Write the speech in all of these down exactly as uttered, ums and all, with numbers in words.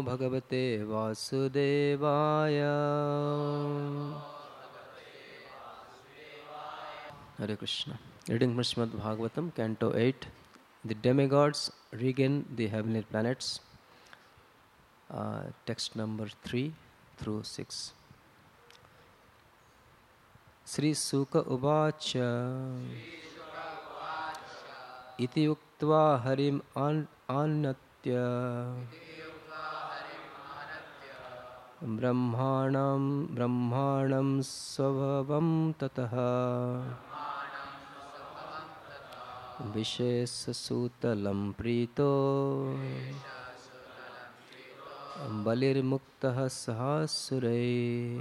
Bhagavate Vasudevaya. Hare Krishna. Reading from Srimad Bhagavatam, Canto eight. The demigods regain the heavenly planets. Uh, text number three through six. Sri Suka Uvacha Iti Uktva Harim Annatya Brahmanam Brahmanam Svabhavam Tataha Vishesa Sutalam Prito Balir Muktaha Sahasurai.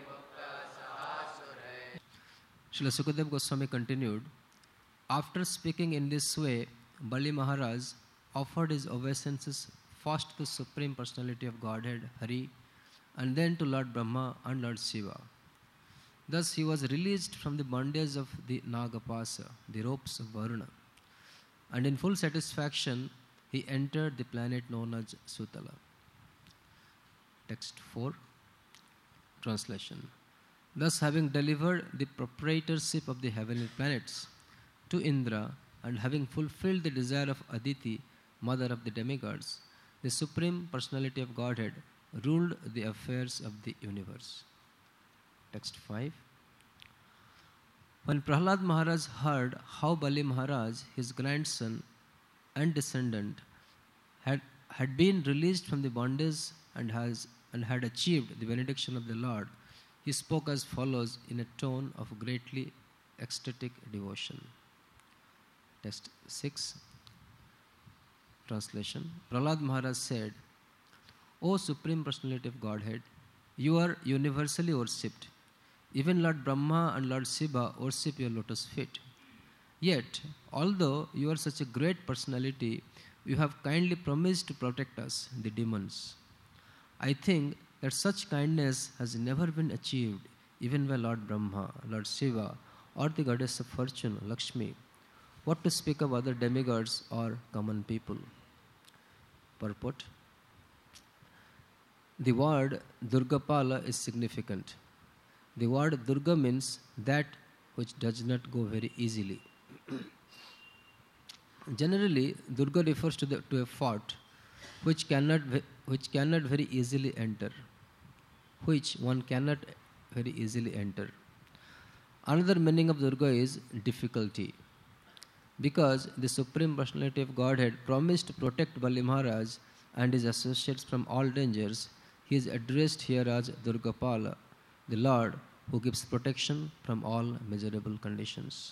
Srila Sukadeva Goswami continued, after speaking in this way, Bali Maharaj offered his obeisances first to Supreme Personality of Godhead, Hari, and then to Lord Brahma and Lord Shiva. Thus he was released from the bondage of the Nagapasa, the ropes of Varuna, and in full satisfaction he entered the planet known as Sutala. Text four. Translation. Thus, having delivered the proprietorship of the heavenly planets to Indra and having fulfilled the desire of Aditi, mother of the demigods, the Supreme Personality of Godhead ruled the affairs of the universe. Text five. When Prahlad Maharaj heard how Bali Maharaj, his grandson and descendant, had, had been released from the bondage and, has, and had achieved the benediction of the Lord, he spoke as follows in a tone of greatly ecstatic devotion. Text six. Translation. Prahlad Maharaj said, O Supreme Personality of Godhead, you are universally worshipped. Even Lord Brahma and Lord Shiva worship your lotus feet. Yet, although you are such a great personality, you have kindly promised to protect us, the demons. I think that such kindness has never been achieved even by Lord Brahma, Lord Shiva, or the goddess of fortune, Lakshmi. What to speak of other demigods or common people? Purport. The word Durgapala is significant. The word Durga means that which does not go very easily. Generally, Durga refers to, the, to a fort which cannot, which cannot very easily enter, which one cannot very easily enter. Another meaning of Durga is difficulty. Because the Supreme Personality of Godhead promised to protect Bali Maharaj and his associates from all dangers, he is addressed here as Durgapala, the Lord who gives protection from all miserable conditions.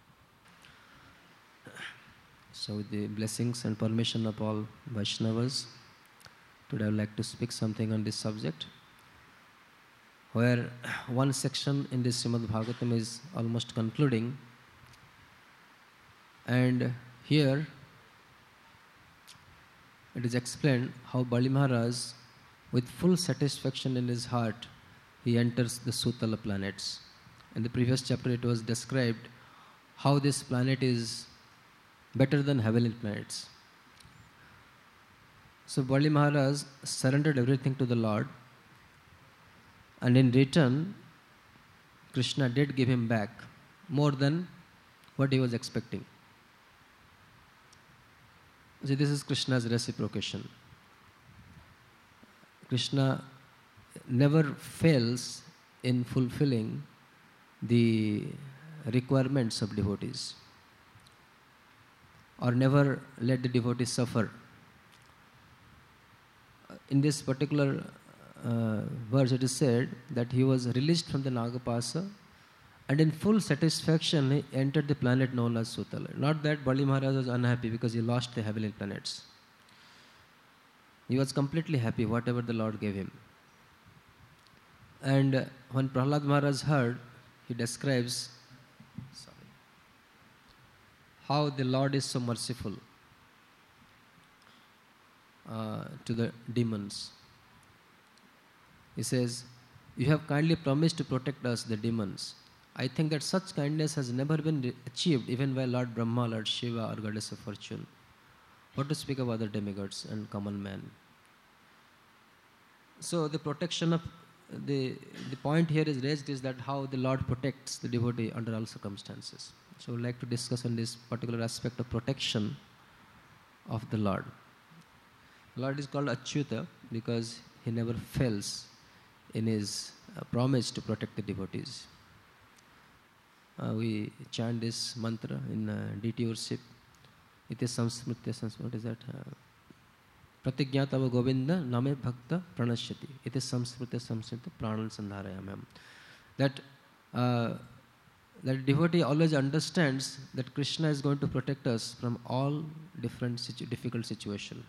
So with the blessings and permission of all Vaishnavas, today I would like to speak something on this subject, where one section in this Srimad Bhagavatam is almost concluding, and here it is explained how Bali Maharaj, with full satisfaction in his heart, he enters the Sutala planets. In the previous chapter it was described how this planet is better than heavenly planets. So Bali Maharaj surrendered everything to the Lord, and in return Krishna did give him back more than what he was expecting. See, this is Krishna's reciprocation. Krishna never fails in fulfilling the requirements of devotees, or never let the devotees suffer. In this particular uh, verse it is said that he was released from the Nagapasa and in full satisfaction he entered the planet known as Sutala. Not that Bali Maharaj was unhappy because he lost the heavenly planets. He was completely happy whatever the Lord gave him. And when Prahlad Maharaj heard, he describes sorry, how the Lord is so merciful uh, to the demons. He says, you have kindly promised to protect us, the demons. I think that such kindness has never been achieved even by Lord Brahma, Lord Shiva, or Goddess of Fortune. What to speak of other demigods and common man? So the protection of the the point here is raised is that how the Lord protects the devotee under all circumstances. So we'd like to discuss on this particular aspect of protection of the Lord. The Lord is called Achyuta because he never fails in his uh, promise to protect the devotees. Uh, we chant this mantra in uh, D T worship. It is samsmritya samsmritya. What is that? Uh, Pratigyatava Govinda Name Bhakta Pranashyati. It is samsmritya samsmritya pranal sandharayamam. That uh, that devotee always understands that Krishna is going to protect us from all different situ- difficult situations.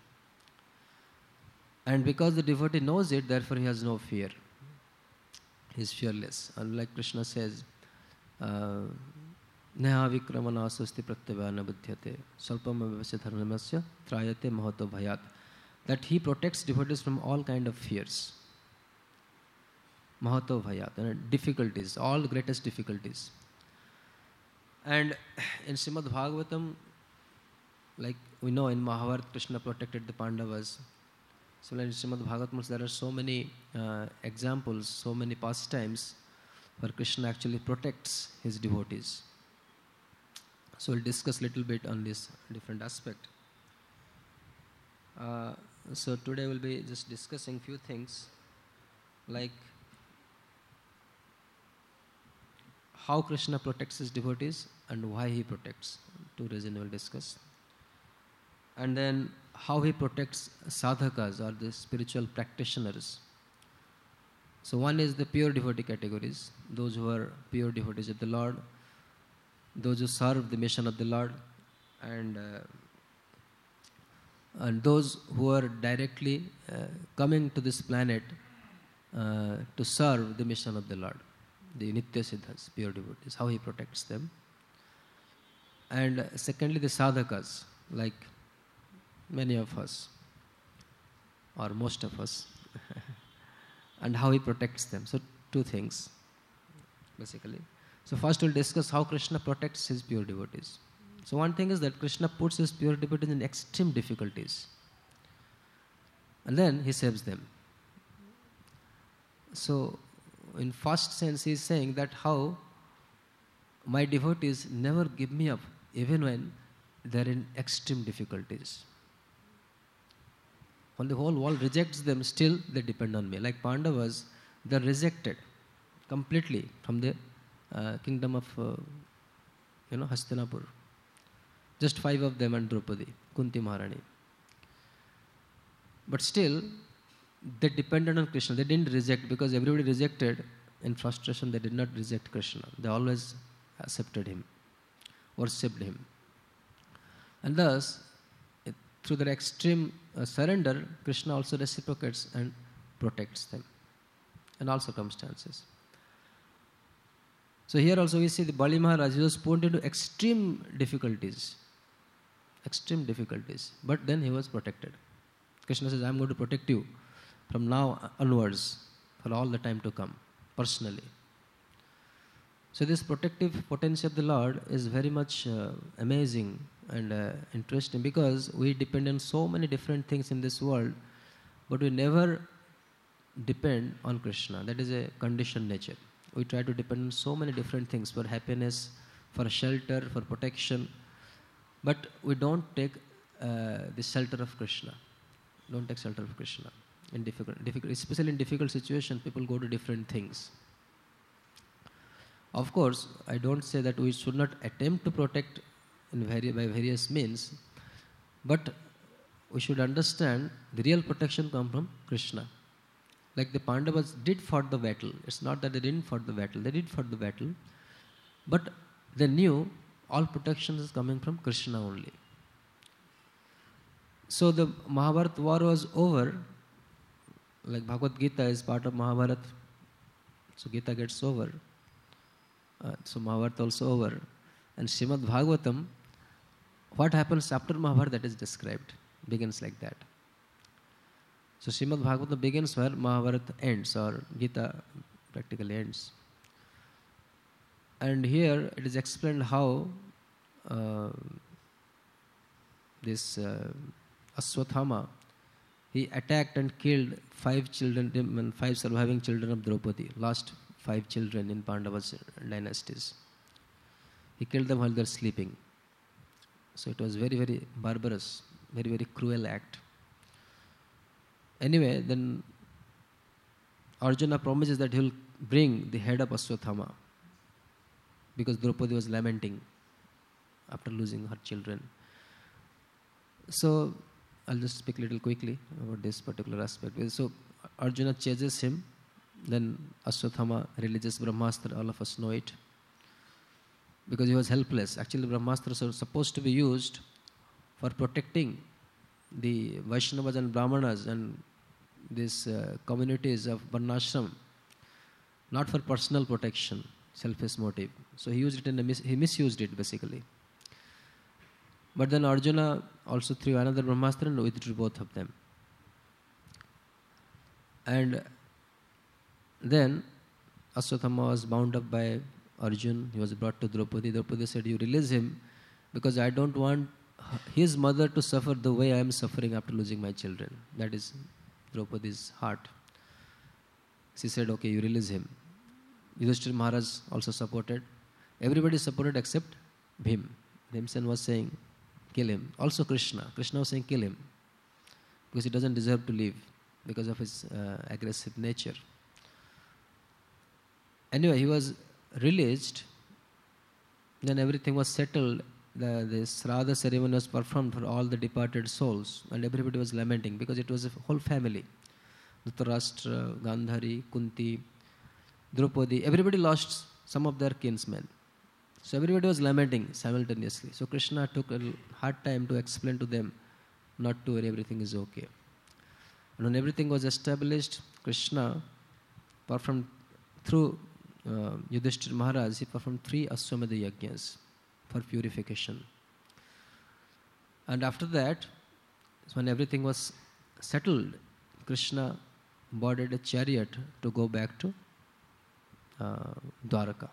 And because the devotee knows it, therefore he has no fear. He is fearless. And like Krishna says, Neha vikramana asusti pratyavana buddhyate salpam avasya dharmasya trayate mahato bhayat. That he protects devotees from all kind of fears. Mahato bhayat, and difficulties, all greatest difficulties. And in Srimad Bhagavatam, like we know in Mahabharata, Krishna protected the Pandavas. So in Srimad Bhagavatam, there are so many uh, examples, so many pastimes where Krishna actually protects his devotees. So we'll discuss a little bit on this different aspect. Uh, so today we'll be just discussing few things like how Krishna protects his devotees and why he protects. Two reasons we'll discuss. And then how he protects sadhakas or the spiritual practitioners. So one is the pure devotee categories, those who are pure devotees of the Lord, those who serve the mission of the Lord, and uh, and those who are directly uh, coming to this planet uh, to serve the mission of the Lord, the Nitya Siddhas, pure devotees, how he protects them. And uh, secondly, the sadhakas, like many of us, or most of us, and how he protects them. So two things, basically. So first we'll discuss how Krishna protects his pure devotees. So one thing is that Krishna puts his pure devotees in extreme difficulties. And then he saves them. So in first sense he is saying that how my devotees never give me up even when they are in extreme difficulties. When the whole world rejects them, still they depend on me. Like Pandavas, they are rejected completely from the uh, kingdom of, uh, you know, Hastinapur. Just five of them and Draupadi, Kunti Maharani. But still, they depended on Krishna. They didn't reject because everybody rejected. In frustration, they did not reject Krishna. They always accepted him, worshipped him. And thus, it, through their extreme uh, surrender, Krishna also reciprocates and protects them in all circumstances. So here also we see the Bali Maharaj was put into extreme difficulties. Extreme difficulties. But then he was protected. Krishna says, I am going to protect you from now onwards for all the time to come, personally. So this protective potency of the Lord is very much uh, amazing and uh, interesting because we depend on so many different things in this world, but we never depend on Krishna. That is a conditioned nature. We try to depend on so many different things for happiness, for shelter, for protection, but we don't take uh, the shelter of Krishna. Don't take shelter of Krishna. In difficult, difficult, especially in difficult situations, people go to different things. Of course, I don't say that we should not attempt to protect in vari- by various means, but we should understand the real protection comes from Krishna. Like the Pandavas did fought the battle. It's not that they didn't fight the battle. They did fight the battle, but they knew all protection is coming from Krishna only. So the Mahabharata war was over. Like Bhagavad Gita is part of Mahabharata. So Gita gets over. Uh, so Mahabharata also over. And Srimad Bhagavatam, what happens after Mahabharata, that is described. Begins like that. So Srimad Bhagavatam begins where Mahabharata ends, or Gita practically ends. And here it is explained how uh, this uh, Aswathama he attacked and killed five children, five surviving children of Draupadi, last five children in Pandavas dynasties. He killed them while they were sleeping. So it was very, very barbarous, very, very cruel act. Anyway, then Arjuna promises that he will bring the head of Ashwathama because Draupadi was lamenting after losing her children. So I'll just speak a little quickly about this particular aspect. So Arjuna chases him, then Ashwathama releases Brahmastra, all of us know it, because he was helpless. Actually, Brahmastras are supposed to be used for protecting the Vaishnavas and Brahmanas and these uh, communities of Varnashram, not for personal protection, selfish motive. So he used it in a mis- he misused it basically. But then Arjuna also threw another Brahmastra and withdrew both of them. And then Ashwathama was bound up by Arjun. He was brought to Draupadi. Draupadi said, "You release him because I don't want his mother to suffer the way I am suffering after losing my children." That is Draupadi's heart. She said, "Okay, you release him." Yudhishthira Maharaj also supported. Everybody supported except Bhim. Bhimsen was saying, "Kill him." Also Krishna. Krishna was saying, "Kill him," because he doesn't deserve to live because of his uh, aggressive nature. Anyway, he was released. Then everything was settled. The, the Sraddha ceremony was performed for all the departed souls, and everybody was lamenting because it was a whole family. Dhritarashtra, Gandhari, Kunti, Draupadi, everybody lost some of their kinsmen. So everybody was lamenting simultaneously. So Krishna took a hard time to explain to them not to worry, everything is okay. And when everything was established, Krishna performed through uh, Yudhishthira Maharaj, he performed three Ashwamedha Yajnas for purification. And after that, when everything was settled, Krishna boarded a chariot to go back to uh, Dwaraka.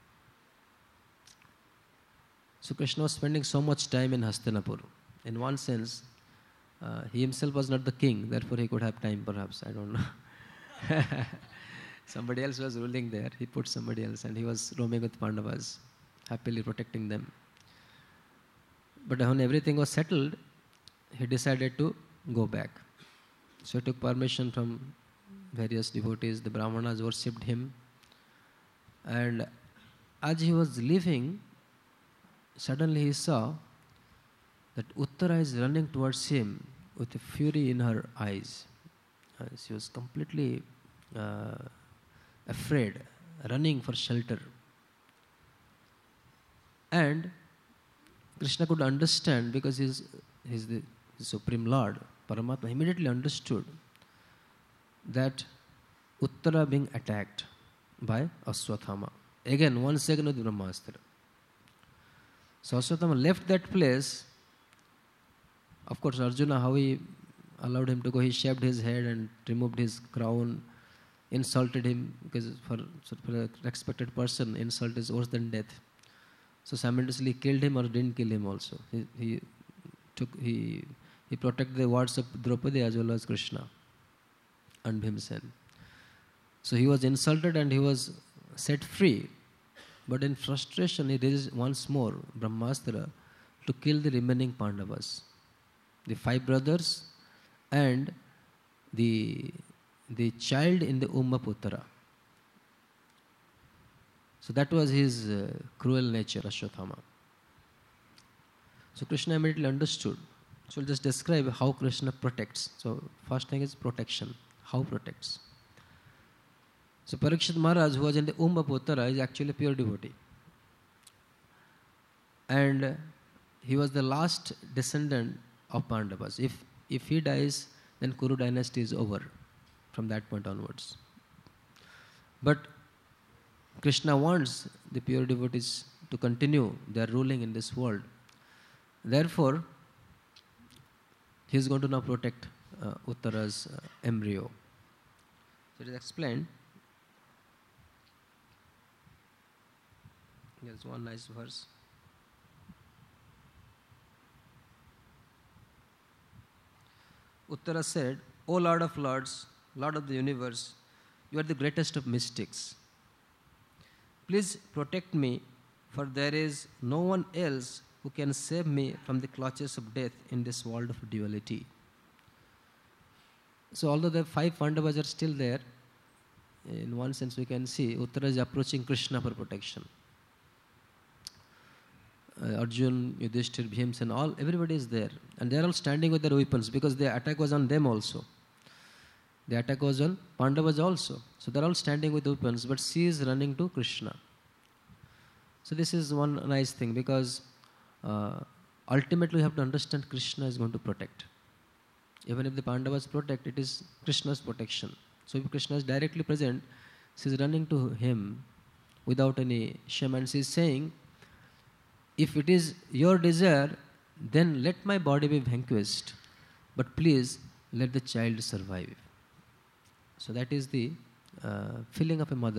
So Krishna was spending so much time in Hastinapur. In one sense, uh, he himself was not the king, therefore he could have time perhaps, I don't know. Somebody else was ruling there, he put somebody else and he was roaming with Pandavas, happily protecting them. But when everything was settled, he decided to go back. So he took permission from various devotees, the Brahmanas worshipped him. And as he was leaving, suddenly he saw that Uttara is running towards him with a fury in her eyes. Uh, she was completely uh, afraid, running for shelter. And Krishna could understand because he's, he's the Supreme Lord, Paramatma, immediately understood that Uttara being attacked by Ashwathama. Again, once again with Brahmastra. So Ashwathama left that place. Of course, Arjuna, how he allowed him to go, he shaved his head and removed his crown, insulted him, because for, for a respected person, insult is worse than death. So simultaneously killed him or didn't kill him also. He, he took he he protected the words of Draupadi as well as Krishna and Bhimsen. So he was insulted and he was set free. But in frustration, he raised once more Brahmastra to kill the remaining Pandavas, the five brothers and the the child in the womb of Uttara. So that was his uh, cruel nature, Ashwathama. So Krishna immediately understood. So we'll just describe how Krishna protects. So first thing is protection. How protects? So Parikshit Maharaj, who was in the womb of Uttara, is actually a pure devotee. And he was the last descendant of Pandavas. If, if he dies, then Kuru dynasty is over from that point onwards. But Krishna wants the pure devotees to continue their ruling in this world. Therefore, he is going to now protect uh, Uttara's uh, embryo. So it is explained. There's one nice verse. Uttara said, O Lord of Lords, Lord of the universe, you are the greatest of mystics. Please protect me, for there is no one else who can save me from the clutches of death in this world of duality. So although the five Pandavas are still there, in one sense we can see Uttara is approaching Krishna for protection. Uh, Arjun, Yudhishthir, Bhimsen, all, everybody is there. And they are all standing with their weapons because the attack was on them also. The attack was on Pandavas also. So they are all standing with weapons, but she is running to Krishna. So this is one nice thing because uh, ultimately we have to understand Krishna is going to protect. Even if the Pandavas protect, it is Krishna's protection. So if Krishna is directly present, she is running to him without any shame and she is saying, if it is your desire, then let my body be vanquished, but please let the child survive. So that is the uh, feeling of a mother.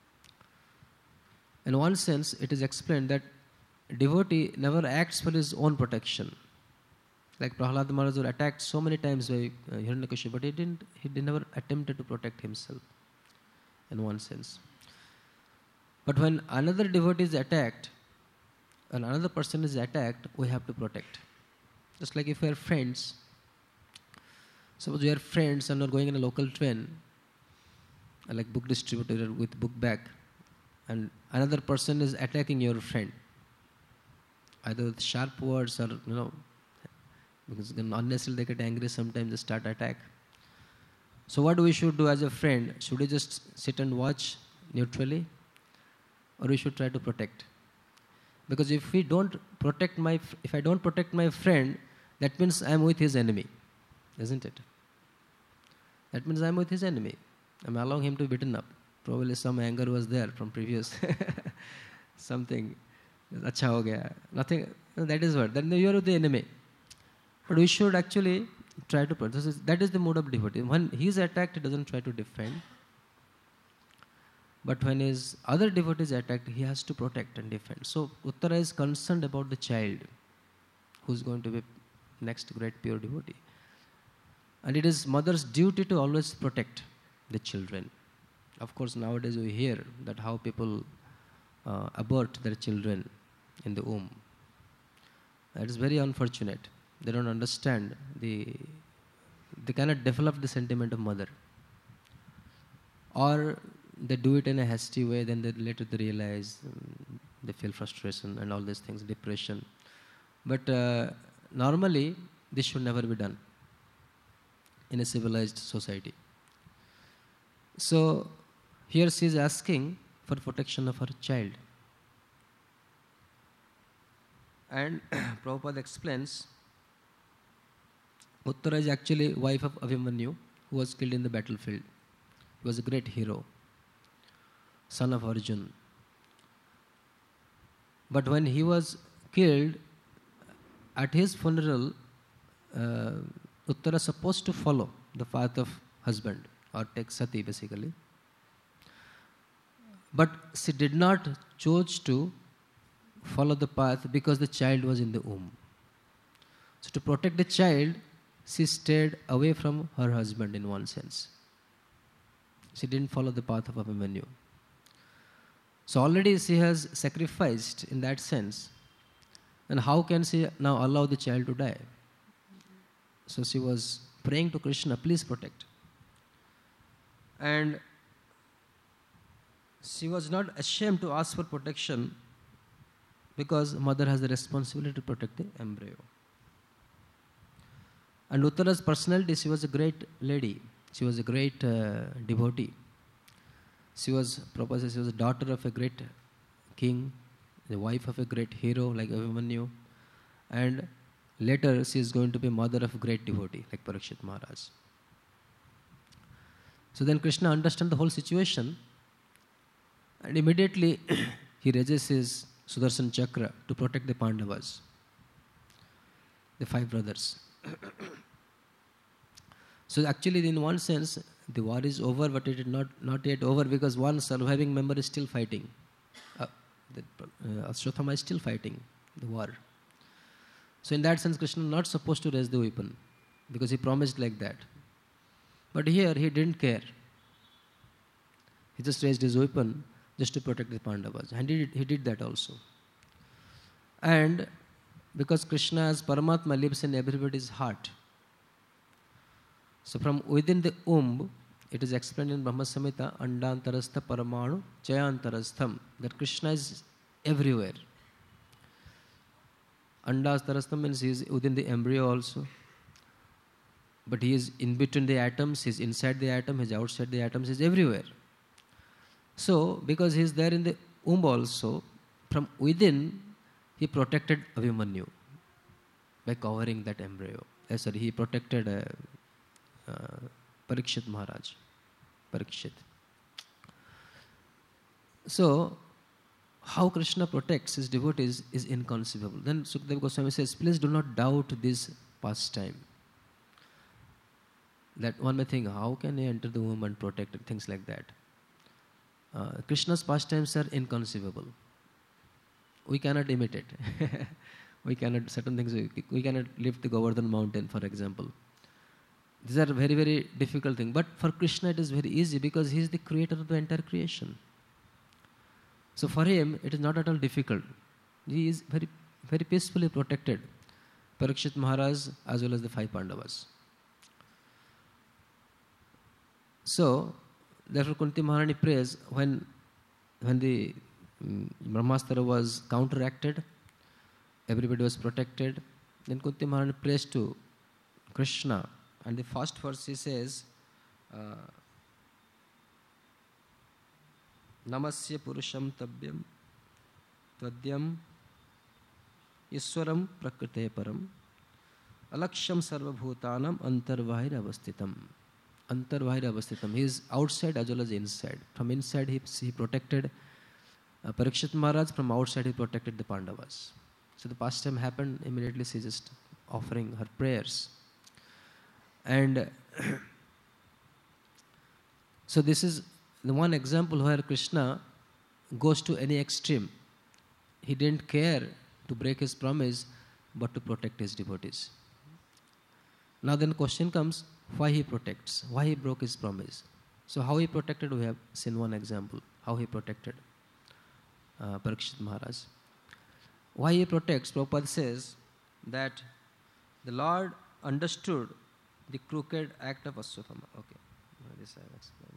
In one sense, it is explained that devotee never acts for his own protection. Like Prahlad Maharaj was attacked so many times by uh, Hiranyakashipu, but he didn't. He did never attempted to protect himself. In one sense, but when another devotee is attacked, and another person is attacked, we have to protect. Just like if we are friends. Suppose we are friends and we are going in a local train, like book distributor with book bag, and another person is attacking your friend, either with sharp words or, you know, because unnecessarily they get angry, sometimes they start attack. So what we should do as a friend? Should we just sit and watch neutrally, or we should try to protect? Because if we don't protect my, if I don't protect my friend, that means I am with his enemy, isn't it? That means I am with his enemy. I am allowing him to be beaten up. Probably some anger was there from previous something. Acha ho gaya. Nothing. That is what. Then you are with the enemy. But we should actually try to protect. This is, that is the mood of devotee. When he is attacked, he doesn't try to defend. But when his other devotee is attacked, he has to protect and defend. So Uttara is concerned about the child who is going to be next great pure devotee. And it is mother's duty to always protect the children. Of course, nowadays we hear that how people uh, abort their children in the womb. That is very unfortunate. They don't understand. The, they cannot develop the sentiment of mother. Or they do it in a hasty way, then they later they realize, um, they feel frustration and all these things, depression. But uh, normally, this should never be done in a civilized society. So, here she is asking for protection of her child. And Prabhupada explains, Uttara is actually wife of Abhimanyu, who was killed in the battlefield. He was a great hero, son of Arjun. But when he was killed, at his funeral, uh, Uttara supposed to follow the path of husband, or take sati basically. But she did not choose to follow the path because the child was in the womb. So to protect the child, she stayed away from her husband in one sense. She didn't follow the path of Abhimanyu. So already she has sacrificed in that sense. And how can she now allow the child to die? So she was praying to Krishna, please protect. And she was not ashamed to ask for protection because mother has the responsibility to protect the embryo. And Uttara's personality, she was a great lady. She was a great uh, devotee. She was, Prabhupada says, she was a daughter of a great king, the wife of a great hero like Abhimanyu. And later she is going to be mother of a great devotee like Parikshit Maharaj. So then Krishna understands the whole situation. And immediately he raises his Sudarshan Chakra to protect the Pandavas, the five brothers. So actually, in one sense, the war is over, but it is not, not yet over because one surviving member is still fighting. Uh, the, uh, Ashwatthama is still fighting the war. So in that sense, Krishna is not supposed to raise the weapon because he promised like that. But here he didn't care. He just raised his weapon just to protect the Pandavas. And he did, he did that also. And because Krishna as Paramatma lives in everybody's heart, so from within the womb, it is explained in Brahma Samhita, Andantarastha Paramanu Chayantarastham, that Krishna is everywhere. Andantarastham means he is within the embryo also. But he is in between the atoms, he is inside the atom, he is outside the atoms, he is everywhere. So, because he is there in the womb also, from within, he protected Abhimanyu by covering that embryo. Uh, sorry, he protected uh, uh, Parikshit Maharaj. Parikshit. So, how Krishna protects his devotees is inconceivable. Then Sukadeva Goswami says, please do not doubt this pastime. That one may think, how can he enter the womb and protect it? Things like that. Uh, Krishna's pastimes are inconceivable. We cannot imitate. we cannot, certain things, we, we cannot lift the Govardhan mountain, for example. These are very, very difficult things. But for Krishna it is very easy because he is the creator of the entire creation. So for him, it is not at all difficult. He is very, very peacefully protected. Parikshit Maharaj as well as the five Pandavas. So, therefore Kunti Maharani prays when, when the um, Brahmastra was counteracted, everybody was protected. Then Kunti Maharani prays to Krishna. And the first verse he says, uh, Namasya Purusham Tabyam Tvadyam Iswaram Prakrite Param Alaksham Sarva Bhutanam Antarvahir Avastitam. Antarvahir Avastitam. He is outside as well as inside. From inside he, he protected uh, Parikshit Maharaj, from outside he protected the Pandavas. So the pastime happened, immediately she just offering her prayers. And so this is the one example where Krishna goes to any extreme. He didn't care to break his promise, but to protect his devotees. Now then the question comes, why he protects? Why he broke his promise? So how he protected, we have seen one example, how he protected uh, Parikshit Maharaj. Why he protects? Prabhupada says that the Lord understood the crooked act of Aswathama. Okay, this I have explained.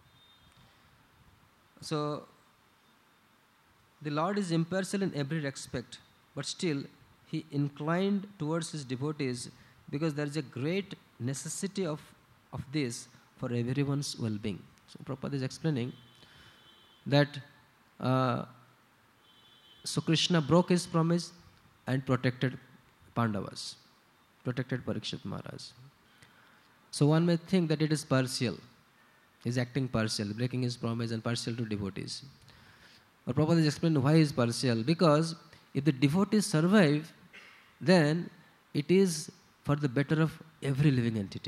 So, the Lord is impartial in every respect, but still he inclined towards his devotees because there is a great necessity of, of this for everyone's well-being. So, Prabhupada is explaining that uh, so Krishna broke his promise and protected Pandavas, protected Parikshit Maharaj. So one may think that it is partial. He is acting partial, breaking his promise and partial to devotees. But Prabhupada is explaining why he is partial. Because if the devotees survive, then it is for the better of every living entity.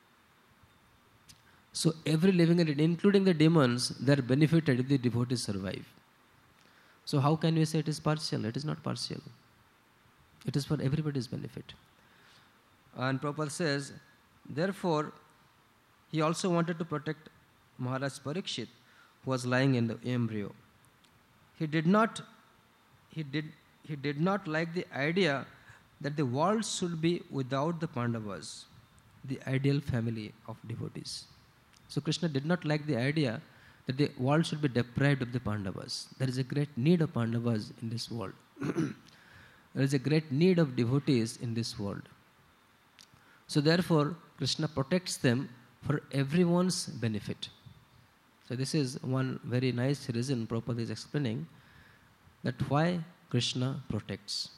So every living entity, including the demons, they are benefited if the devotees survive. So how can we say it is partial? It is not partial. It is for everybody's benefit. And Prabhupada says, therefore, he also wanted to protect Maharaj Parikshit, who was lying in the embryo. He did not, he did, he did not like the idea that the world should be without the Pandavas, the ideal family of devotees. So Krishna did not like the idea that the world should be deprived of the Pandavas. There is a great need of Pandavas in this world. There is a great need of devotees in this world. So therefore, Krishna protects them for everyone's benefit. So this is one very nice reason Prabhupada is explaining that why Krishna protects.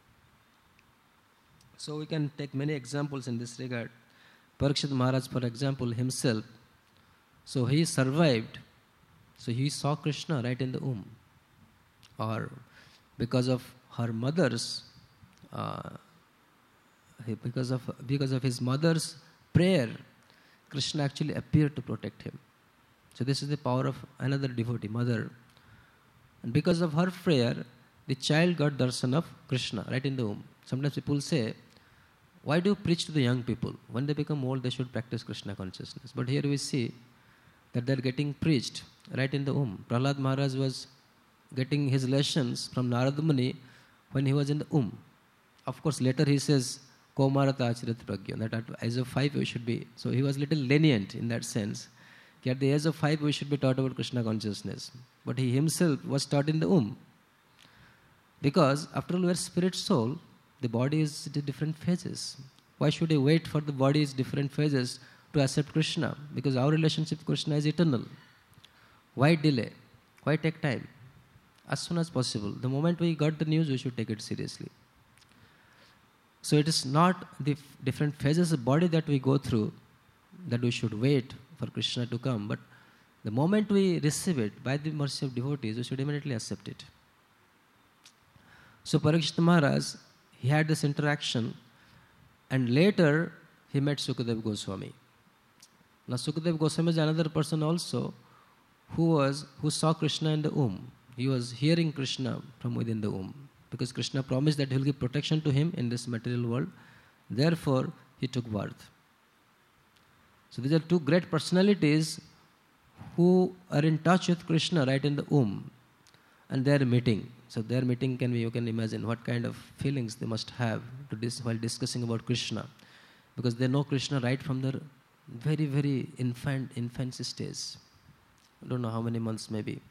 So we can take many examples in this regard. Parikshit Maharaj, for example, himself, so he survived. So he saw Krishna right in the womb. Or because of her mother's, uh, because of because of his mother's prayer, Krishna actually appeared to protect him. So this is the power of another devotee, mother. And because of her prayer, the child got darshan of Krishna right in the womb. Sometimes people say, Why do you preach to the young people? When they become old, they should practice Krishna consciousness. But here we see that they're getting preached right in the womb. Prahlad Maharaj was getting his lessons from Narada Muni when he was in the womb. Of course, later he says, Komarata Acharit Pragya, that at the age of five we should be. So he was little lenient in that sense. At the age of five we should be taught about Krishna consciousness. But he himself was taught in the womb. Because after all, we are spirit soul, the body is in different phases. Why should he wait for the body's different phases to accept Krishna? Because our relationship with Krishna is eternal. Why delay? Why take time? As soon as possible. The moment we got the news, we should take it seriously. So it is not the f- different phases of body that we go through that we should wait for Krishna to come. But the moment we receive it by the mercy of devotees, we should immediately accept it. So Parikshit Maharaj, he had this interaction, and later he met Sukadeva Goswami. Now Sukadeva Goswami is another person also who was who saw Krishna in the womb. He was hearing Krishna from within the womb, because Krishna promised that he will give protection to him in this material world. Therefore, he took birth. So these are two great personalities who are in touch with Krishna right in the womb, and they are meeting. So their meeting can be, you can imagine what kind of feelings they must have to dis- while discussing about Krishna, because they know Krishna right from their very, very infant infancy stage. I don't know how many months maybe.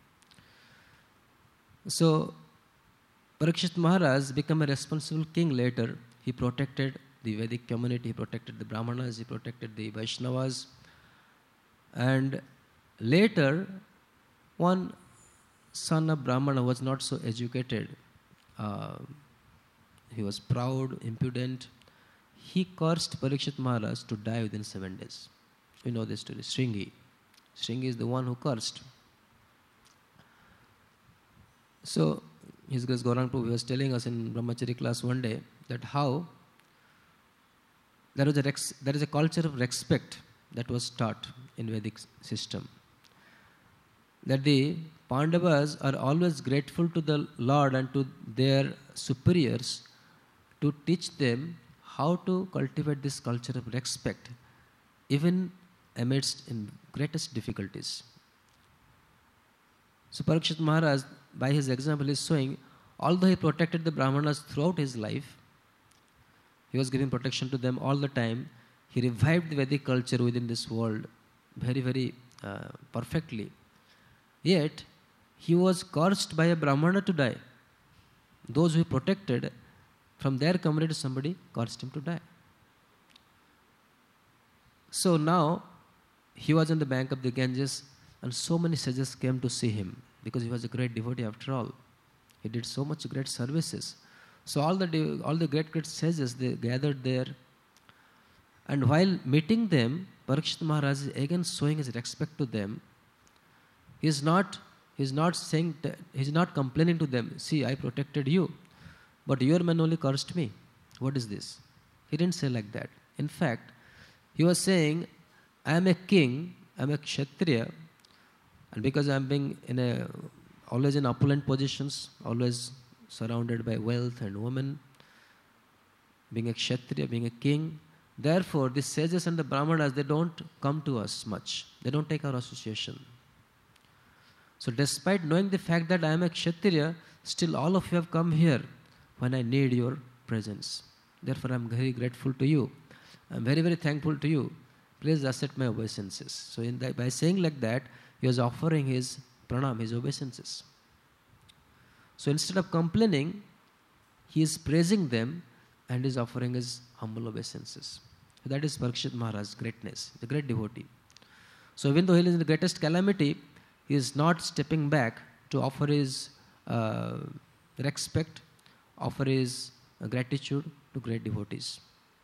So Parikshit Maharaj became a responsible king later. He protected the Vedic community, he protected the Brahmanas, he protected the Vaishnavas. And later, one son of Brahmana was not so educated. Uh, he was proud, impudent. He cursed Parikshit Maharaj to die within seven days. You know this story, Shringi. Shringi is the one who cursed. So, His Grace Gauranga Prabhu was telling us in Brahmachari class one day that how there, was a rex, there is a culture of respect that was taught in Vedic system. That the Pandavas are always grateful to the Lord and to their superiors to teach them how to cultivate this culture of respect, even amidst in greatest difficulties. So Parikshit Maharaj, by his example, is showing, although he protected the Brahmanas throughout his life, he was giving protection to them all the time. He revived the Vedic culture within this world very, very uh, perfectly. Yet, he was cursed by a Brahmana to die. Those who he protected, from their community, somebody cursed him to die. So now, he was on the bank of the Ganges, and so many sages came to see him, because he was a great devotee after all. He did so much great services. So all the all the great great sages, they gathered there. And while meeting them, Parikshit Maharaj is again showing his respect to them. He is not he is not saying he is not complaining to them. See, I protected you, but your man only cursed me. What is this? He didn't say like that. In fact, he was saying, I am a king, I am a kshatriya, and because I am being in a always in opulent positions, always surrounded by wealth and women, being a kshatriya, being a king, therefore the sages and the brahmanas, they don't come to us much. They don't take our association. So despite knowing the fact that I am a kshatriya, still all of you have come here when I need your presence. Therefore I am very grateful to you. I am very, very thankful to you. Please accept my obeisances. So in that, by saying like that, he was offering his pranam, his obeisances. So instead of complaining, he is praising them and is offering his humble obeisances. So that is Parikshit Maharaj's greatness, the great devotee. So even though he is in the greatest calamity, he is not stepping back to offer his uh, respect, offer his uh, gratitude to great devotees.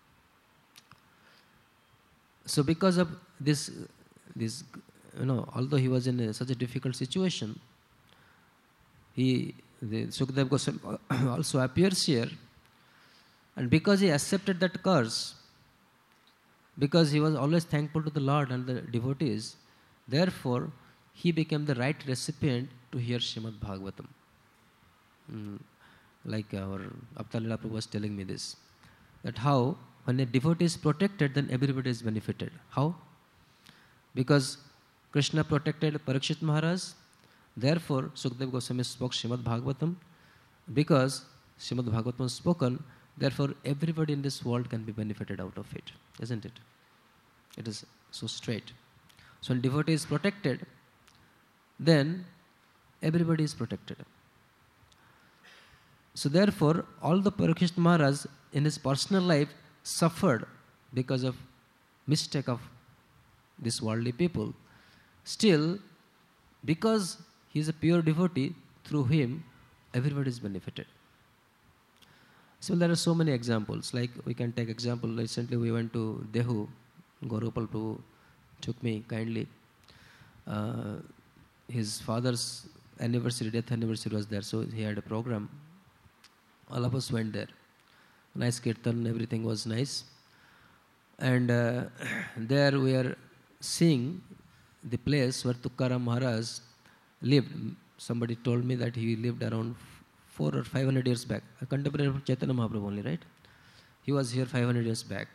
So because of this, this, you know, although he was in a, such a difficult situation, he, the Sukadeva Goswami also appears here, and because he accepted that curse, because he was always thankful to the Lord and the devotees, therefore he became the right recipient to hear Srimad Bhagavatam. Mm, like our Avatar Leela Prabhu was telling me this, that how when a devotee is protected, then everybody is benefited. How? Because Krishna protected Parikshit Maharaj, therefore Sukadeva Goswami spoke Srimad Bhagavatam. Because Srimad Bhagavatam is spoken, therefore everybody in this world can be benefited out of it. Isn't it? It is so straight. So when devotee is protected, then everybody is protected. So therefore, all the Parikshit Maharaj in his personal life suffered because of mistake of these worldly people. Still, because he is a pure devotee, through him, everybody is benefited. So there are so many examples. Like we can take example, recently we went to Dehu, Gaurupal Prabhu took me kindly. Uh, his father's anniversary, death anniversary was there, so he had a program. All of us went there. Nice kirtan, everything was nice. And uh, there we are seeing the place where Tukaram Maharaj lived. Somebody told me that he lived around four or five hundred years back. A contemporary of Chaitanya Mahaprabhu only, right? He was here five hundred years back.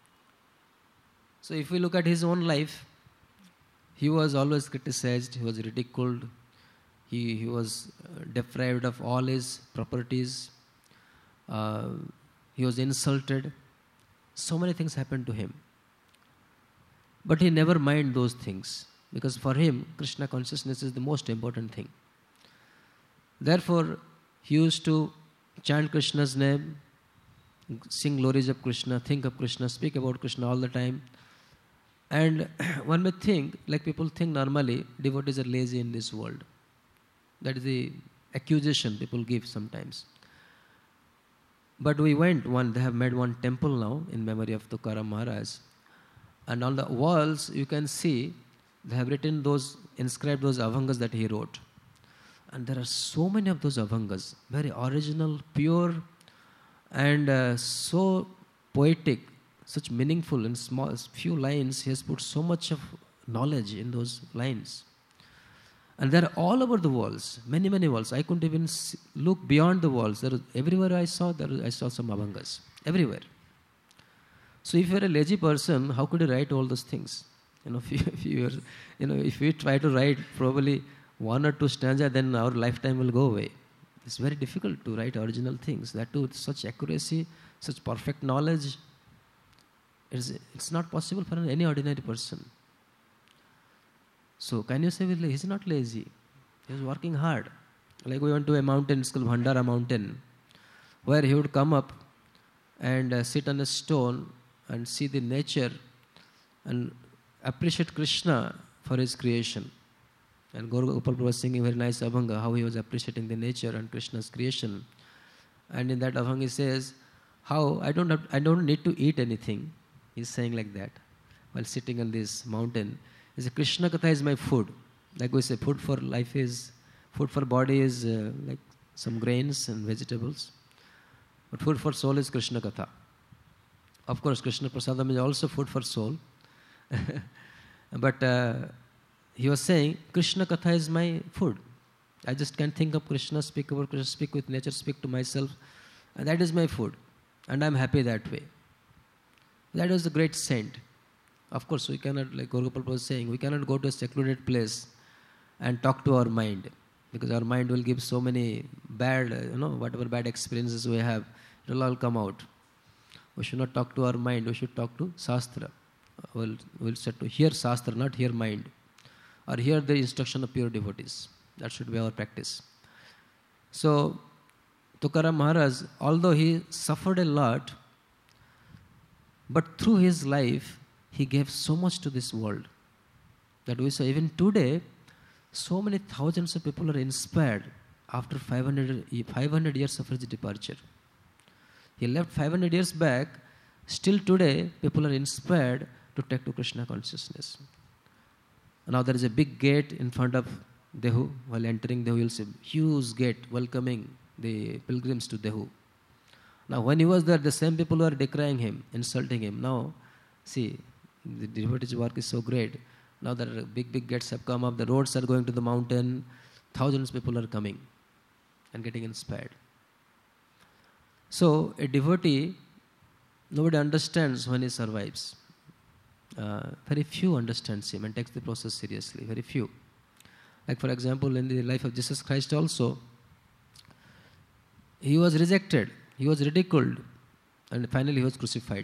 So if we look at his own life, he was always criticized, he was ridiculed, he, he was deprived of all his properties, uh, he was insulted. So many things happened to him. But he never minded those things, because for him, Krishna consciousness is the most important thing. Therefore, he used to chant Krishna's name, sing glories of Krishna, think of Krishna, speak about Krishna all the time. And one may think, like people think normally, devotees are lazy in this world. That is the accusation people give sometimes. But we went one, they have made one temple now in memory of Tukaram Maharaj. And on the walls, you can see, they have written those, inscribed those abhangas that he wrote. And there are so many of those abhangas, very original, pure, and uh, so poetic, such meaningful. In small, few lines, he has put so much of knowledge in those lines. And they're all over the walls, many, many walls. I couldn't even see, look beyond the walls. There was, everywhere I saw, there was, I saw some abhangas, everywhere. So if you're a lazy person, how could you write all those things? You know, if you, if you, are, you know, if we try to write probably one or two stanza, then our lifetime will go away. It's very difficult to write original things. That too with such accuracy, such perfect knowledge. It's, it's not possible for any ordinary person. So can you say he's not lazy? He's working hard. Like we went to a mountain, it's called Bhandara mountain, where he would come up and uh, sit on a stone and see the nature and appreciate Krishna for his creation. And Gaura Gopal Prabhu was singing very nice abhanga, how he was appreciating the nature and Krishna's creation. And in that abhanga he says, how I don't have, I don't need to eat anything. He's saying like that while sitting on this mountain. He says, Krishna Katha is my food. Like we say, food for life is, food for body is uh, like some grains and vegetables. But food for soul is Krishna Katha. Of course, Krishna Prasadam is also food for soul. But uh, he was saying, Krishna Katha is my food. I just can't think of Krishna, speak about Krishna, speak with nature, speak to myself. And that is my food. And I'm happy that way. That was the great saint. Of course, we cannot, like Gauragopal was saying, we cannot go to a secluded place and talk to our mind. Because our mind will give so many bad, you know, whatever bad experiences we have, it will all come out. We should not talk to our mind, we should talk to Shastra. We'll, we'll set to hear Shastra, not hear mind. Or hear the instruction of pure devotees. That should be our practice. So, Tukaram Maharaj, although he suffered a lot, but through his life, he gave so much to this world. That we say, even today, so many thousands of people are inspired after five hundred, five hundred years of his departure. He left five hundred years back, still today, people are inspired to take to Krishna consciousness. Now there is a big gate in front of Dehu. While entering Dehu, you'll see huge gate welcoming the pilgrims to Dehu. Now when he was there, the same people were decrying him, insulting him. Now, see, the devotee's work is so great. Now there are big, big gates have come up. The roads are going to the mountain. Thousands of people are coming and getting inspired. So a devotee nobody understands when he survives. Uh, very few understands him and takes the process seriously. Very few. Like for example, in the life of Jesus Christ also, he was rejected, he was ridiculed, and finally he was crucified.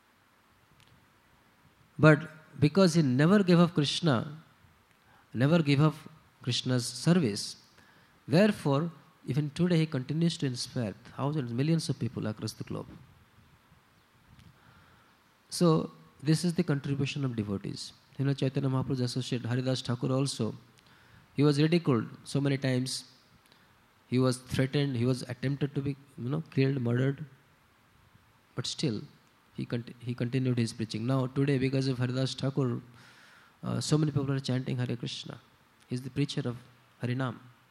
But because he never gave up Krishna, never gave up Krishna's service, therefore, even today he continues to inspire thousands, millions of people across the globe. So, this is the contribution of devotees. You know, Chaitanya Mahaprabhu's associate Haridas Thakur also, he was ridiculed so many times. He was threatened, he was attempted to be, you know, killed, murdered. But still, he, conti- he continued his preaching. Now, today, because of Haridas Thakur, uh, so many people are chanting Hare Krishna. He's the preacher of Harinam.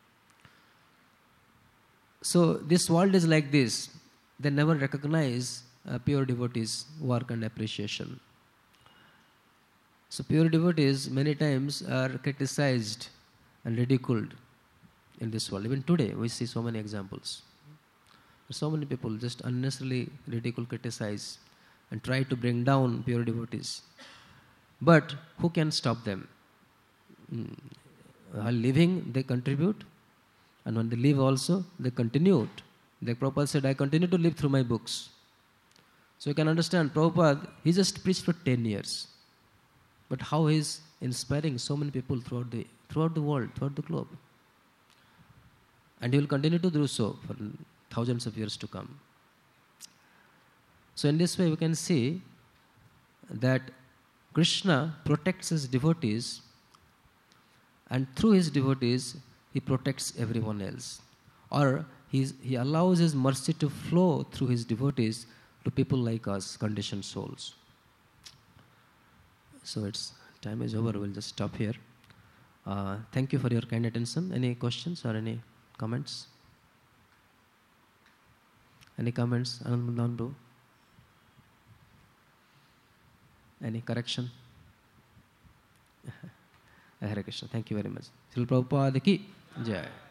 So, this world is like this. They never recognize uh, pure devotees' work and appreciation. So, pure devotees many times are criticized and ridiculed in this world. Even today, we see so many examples. So many people just unnecessarily ridicule, criticize, and try to bring down pure devotees. But who can stop them? Mm. While living, they contribute, and when they leave also, they continue. The Prabhupada said, I continue to live through my books. So you can understand, Prabhupada, he just preached for ten years. But how he is inspiring so many people throughout the, throughout the world, throughout the globe. And he will continue to do so for thousands of years to come. So in this way we can see that Krishna protects his devotees, and through his devotees he protects everyone else. Or he's, he allows his mercy to flow through his devotees to people like us, conditioned souls. So it's time is over, we'll just stop here. Uh, thank you for your kind attention. Any questions or any comments? Any comments? Anand Mundan bro? Any correction? Hare Krishna. Thank you very much. Srila Prabhupada ki Jai.